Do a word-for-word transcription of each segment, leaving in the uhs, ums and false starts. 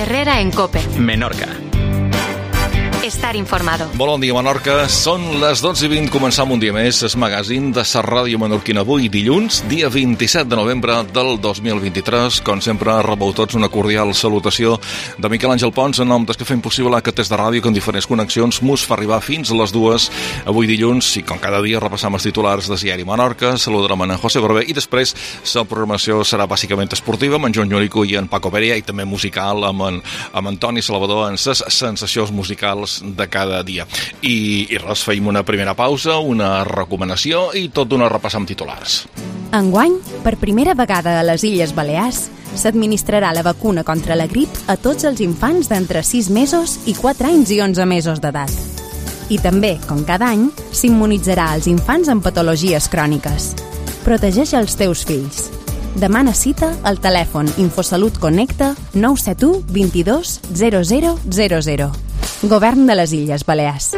Herrera en COPE. Menorca. Estar informado. Molt bon dia, Menorca. Són les dotze i vint, començam un dia més el magazín de la ràdio menorquina. Avui, dilluns, dia vint-i-set de novembre del dos mil vint-i-tres. Com sempre, rebeu tots una cordial salutació de Miquel Àngel Pons, en nom dels que fem possible aquest test de ràdio que en diferents connexions mos fa arribar fins a les dues. Avui dilluns, i com cada dia, repassam els titulars de Diari Menorca, saludarem en José Barber i després la programació serà bàsicament esportiva amb en Joan Llorico i en Paco Perea i també musical amb en, amb Antoni Salvador en les sensacions musicals de cada dia. I, i res, feim una primera pausa, una recomanació i tot d'una repassar amb titulars. Enguany, per primera vegada a les Illes Balears, s'administrarà la vacuna contra la grip a tots els infants d'entre sis mesos i quatre anys i onze mesos d'edat. I també, com cada any, s'immunitzarà als infants amb patologies cròniques. Protegeix els teus fills. Demana cita al telèfon Infosalut Connecta nou set u vint-i-dos zero zero zero zero. Govern de les Illes Balears.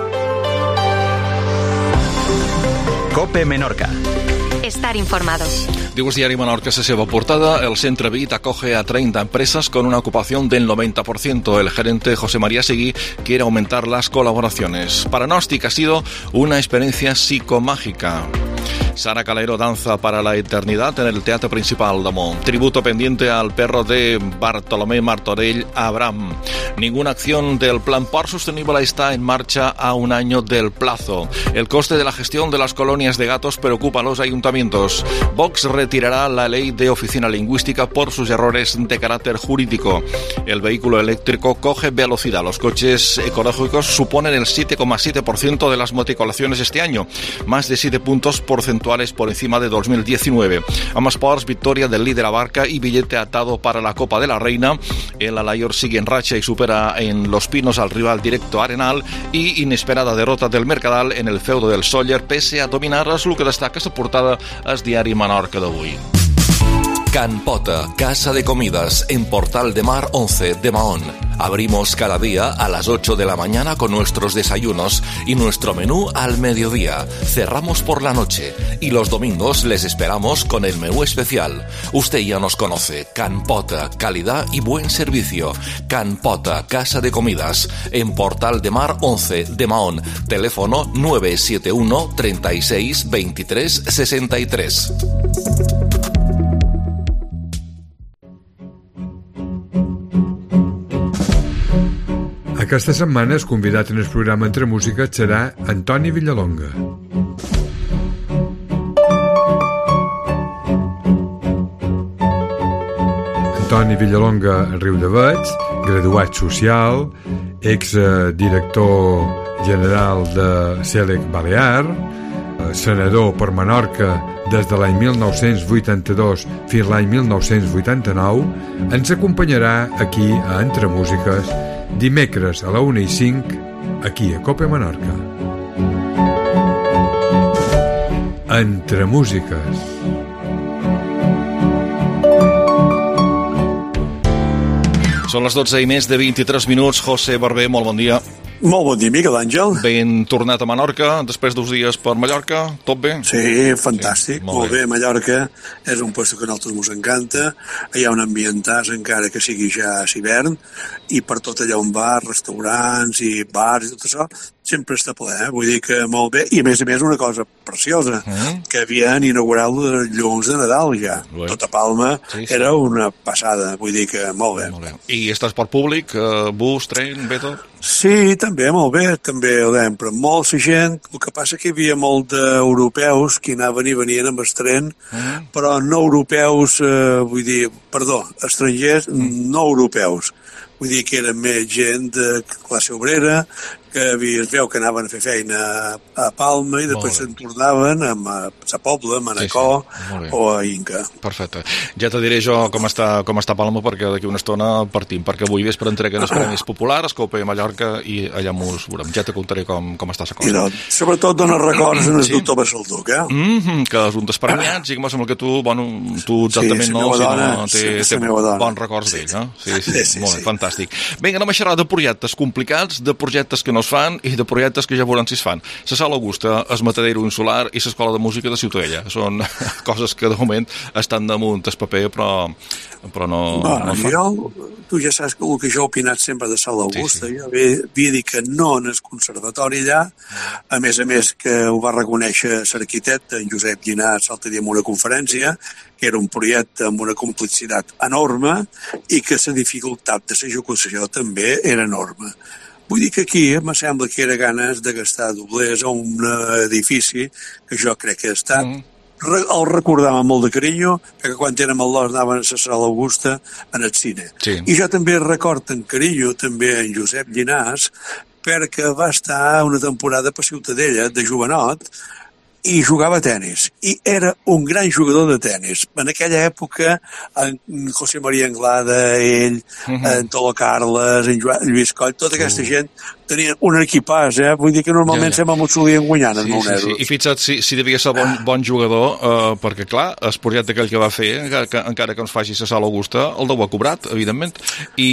COPE Menorca. Estar informado. Digo Diario Menorca, se seva portada. El Centre Bit acoge a treinta empresas con una ocupación del noventa por ciento. El gerente José María Seguí quiere aumentar las colaboraciones. Para Nostic ha sido una experiencia psicomágica. Sara Calero danza para la eternidad en el Teatro Principal de Mont. Tributo pendiente al perro de Bartolomé Martorell, Abraham. Ninguna acción del Plan Port Sostenible está en marcha a un año del plazo. El coste de la gestión de las colonias de gatos preocupa a los ayuntamientos. Vox retirará la ley de oficina lingüística por sus errores de carácter jurídico. El vehículo eléctrico coge velocidad. Los coches ecológicos suponen el siete coma siete por ciento de las matriculaciones este año, más de siete puntos porcentuales por encima de dos mil diecinueve. Amb esports, victòria del líder Abarca y billete atado para la Copa de la Reina. El Alayor sigue en racha y supera en Los Pinos al rival directo Arenal, y inesperada derrota del Mercadal en el feudo del Sóller pese a dominar es el que destaca esta portada es Diari Menorca d'avui. Can Pota, casa de comidas en Portal de Mar once de Mahón. Abrimos cada día a las ocho de la mañana con nuestros desayunos y nuestro menú al mediodía. Cerramos por la noche y los domingos les esperamos con el menú especial. Usted ya nos conoce. Can Pota, calidad y buen servicio. Can Pota, casa de comidas en Portal de Mar once de Mahón. Teléfono nueve siete uno, treinta y seis, veintitrés, sesenta y tres. Aquesta setmana, el convidat en el programa Entre Música serà Antoni Villalonga. Antoni Villalonga Riudeveig, graduat social, ex-director general de Sèlec Balear, senador per Menorca des de l'any mil nou-cents vuitanta-dos fins l'any mil nou-cents vuitanta-nou, ens acompanyarà aquí a Entre Músiques dimecres a la una i cinc, aquí a COPE Menorca. Entre Músiques. Són les dotze i més de vint-i-tres minuts. José Barber, molt bon dia. Molt bon dia, Miquel Àngel. Ben tornat a Menorca, després d'uns dies per Mallorca, tot bé? Sí, fantàstic, sí, molt, molt bé. bé. Mallorca és un lloc que a nosaltres ens encanta, hi ha un ambientàs encara que sigui ja a l'hivern, i per tot allà on va, restaurants i bars i tot això, sempre està ple, eh? Vull dir que molt bé, i a més a més una cosa preciosa, mm. que havien inaugurat els llums de Nadal ja, bé. Tota Palma, sí, sí. Era una passada, vull dir que molt bé. Molt bé. I és transport públic, bus, tren, bé tot? Sí, també, molt bé, també ho dèiem, però molta gent, el que passa que hi havia molt d'europeus que anaven i venien amb el tren, mm. però no europeus, eh, vull dir, perdó, estrangers mm. no europeus, vull dir que eren més gent de classe obrera, que es veu que anaven a fer feina a Palma i després se'n tornaven a la Pobla, a Manacor, sí, sí. O a Inca. Perfecte. Ja te diré jo com està, com està Palma, perquè d'aquí una estona partim, perquè avui vespre entreguen els premis populars, Copa i Mallorca, i allà mos veurem. Ja te contaré com, com està la cosa. I no, sobretot dona records en el sí. doctor Bassalduc, eh? Mm-hmm, que és un dels premiats, i que amb el que tu, bueno, tu exactament sí, no, dona, sinó té, sí, té bons records d'ell, no? Sí, sí, sí, sí, molt sí. Fantàstic. Fantàstic. Vinga, anem a xerrar de projectes complicats, de projectes que no es fan i de projectes que ja veurem si es fan. La Sala Augusta, el Matadero Insular i l'Escola de Música de Ciutadella. Són coses que de moment estan damunt el paper, però, però no, no, no fan. Jo, tu ja saps que el que jo he opinat sempre de Sala Augusta, sí, sí. Jo havia dit que no en el conservatori allà, a més a més que ho va reconèixer l'arquitecte en Josep Llinàs l'altre dia en una conferència, que era un projecte amb una complicitat enorme i que la dificultat de l'execució també era enorme. Vull dir que aquí me sembla que era ganes de gastar doblers a un edifici que jo crec que està... Mm. El recordava molt de carinyo, perquè quan érem al Los anaven a la Sala Augusta en el cine. Sí. I jo també record en carinyo també en Josep Llinàs, perquè va estar una temporada per Ciutadella de jovenot i jugava a tenis. I era un gran jugador de tenis. En aquella època, en José María Anglada, ell, uh-huh. en Tolo Carles, en Joan Lluís Coll, tota aquesta uh. gent tenien un equipàs, eh? Vull dir que normalment ja, ja. sempre m'ho solien guanyant en sí, sí, sí. I fixa't si, si devia ser bon, bon jugador, eh, perquè clar, el projecte aquell que va fer, encara que, encara que ens faci la Sala Augusta, el deu ha cobrat, evidentment. I,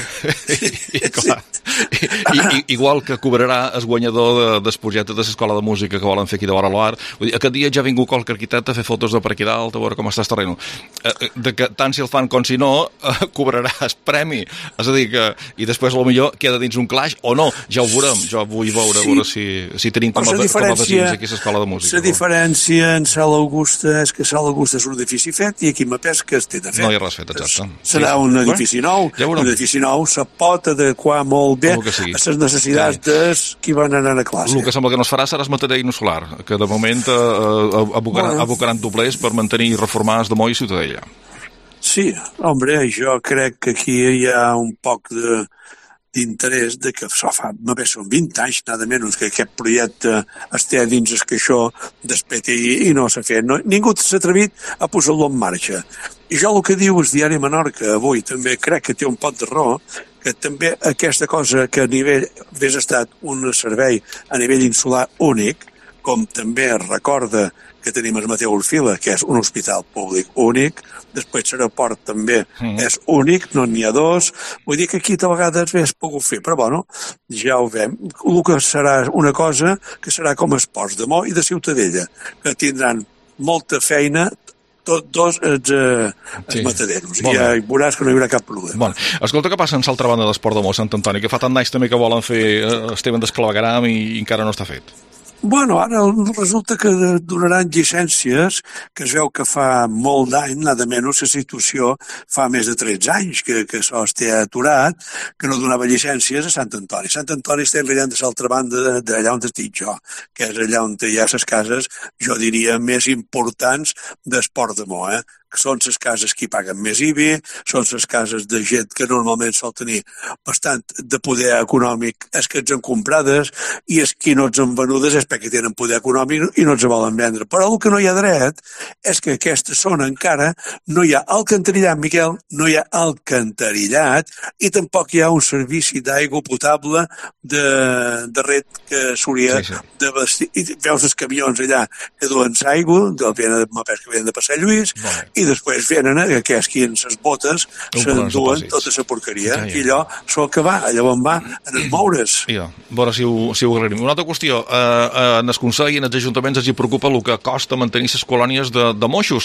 i, i clar, i, i, igual que cobrarà el guanyador de, del projecte de l'Escola de Música que volen fer aquí de vora l'Ar. Vull dir, aquest dia ja ha vingut qualque arquitecte a fer fotos de per aquí dalt, a veure com està el terreno. Eh, de que tant si el fan com si no, eh, cobrarà el premi. És a dir, que, i després potser queda dins un clash o no. Ja ho veurem, jo vull veure, sí. veure si, si tenim com a, com a vecins aquí a l'Escola de Música. La diferència en Sala Augusta és que Sala Augusta és un edifici fet i aquí a Mapes que es té de fet. No hi ha res fet, exacte. Serà sí. un edifici nou, ja un edifici nou se pot adequar molt bé a les necessitats sí. de qui van anar a classe. El que sembla que no es farà serà el Matadero Insular, que de moment eh, abocaran, bueno. abocaran doblers per mantenir i reformar els de Moll i Ciutadella. Sí, home, jo crec que aquí hi ha un poc de d'interès de que això fa, només són vint anys, nada menys, que aquest projecte estigui dins el caixó d'espet i, i no s'ha fet. No, ningú s'ha atrevit a posar-lo en marxa. I jo el que diu el diari Menorca avui també crec que té un pot de raó, que també aquesta cosa que a nivell hagués estat un servei a nivell insular únic, com també recorda que tenim el Mateu Orfila, que és un hospital públic únic, després l'aeroport també mm. és únic, no n'hi ha dos, vull dir que aquí a vegades bé es pogut fer, però bueno, ja ho veiem. El que serà una cosa que serà com esports de Mo i de Ciutadella, que tindran molta feina tots dos els, eh, els sí. mataderos. Bon. I ja veuràs que no hi haurà cap problema. Bon. Escolta, què passa en l'altra banda d'Esport de Mo, Sant Antoni, que fa tant d'anys també que volen fer eh, Esteban d'Esclavagram i, i encara no està fet? Bueno, ara resulta que donaran llicències, que es veu que fa molt d'any, nada menys, la situació fa més de tretze anys que, que això es té aturat, que no donava llicències a Sant Antoni. Sant Antoni està allà de l'altra banda d'allà on estic jo, que és allà on hi ha les cases, jo diria, més importants d'Esport de Mo, eh? que són les cases que hi paguen més I B I, són les cases de gent que normalment sol tenir bastant de poder econòmic, és que ets en comprades, i és qui no ets en venudes és perquè tenen poder econòmic i no ets volen vendre. Però el que no hi ha dret és que aquesta zona encara no hi ha alcantarillat, Miquel, no hi ha alcantarillat, i tampoc hi ha un servici d'aigua potable de, de red que s'hauria sí, sí. de vestir. I veus els camions allà que duen aigua, del venen de Mapes que venen de Passar Lluís, bon. I després venen eh, aquests qui en ses botes s'enduen tota la porqueria ja, ja. i allò sol que va, allò on va en els moure's. Ja, a veure si ho, si ho agraïm. Una altra qüestió, eh, en el Consell i en els ajuntaments els hi preocupa el que costa mantenir les colònies de, de moixos.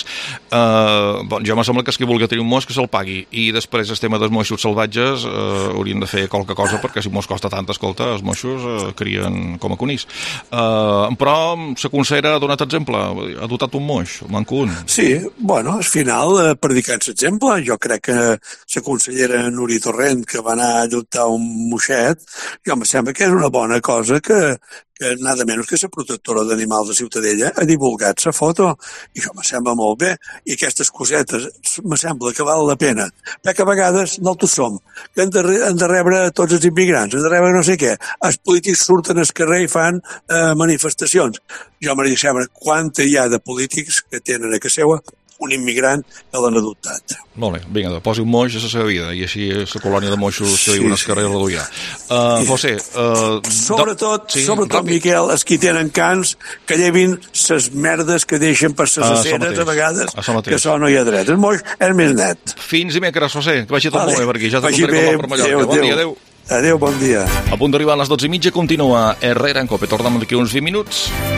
Eh, bon, jo me sembla que és qui vulgui tenir un moix que se'l pagui, i després el tema dels moixos salvatges eh, haurien de fer qualque cosa, perquè si mos costa tant, escolta, els moixos eh, crien com a conills. Eh, però la consellera ha donat exemple, ha dotat un moix, manco un. Sí, bueno, al final, eh, predicant l'exemple, jo crec que la consellera Núria Torrent, que va anar a adoptar un moixet, jo em sembla que és una bona cosa que, que nada menys que la protectora d'animals de Ciutadella ha divulgat la foto, i això me sembla molt bé, i aquestes cosetes me sembla que val la pena, perquè a vegades no tots som, que han de, han de rebre tots els immigrants, han de rebre no sé què, els polítics surten al carrer i fan eh, manifestacions. Jo m'agradaria saber quanta hi ha de polítics que tenen a casa seva un immigrant que l'han adoptat. Molt bé, vinga, doncs, posi un moix a la seva vida i així la colònia de moixos que sí, viuen al carrer reduirà. Uh, José... Uh, sobretot, do... sí, sobretot ràpid. Miquel, els qui tenen cans, que llevin ses merdes que deixen per ses uh, aceres a vegades, a que això no hi ha dret. El moix és més net. Fins dimecres, José, que vagi tot vale. molt bé per aquí. Ja te contaré com va per Mallorca. Adéu, bon dia, adéu. Adéu, bon dia. A punt d'arribar a les dotze i mitja continua Herrera en Cope. Tornem d'aquí uns vint minuts.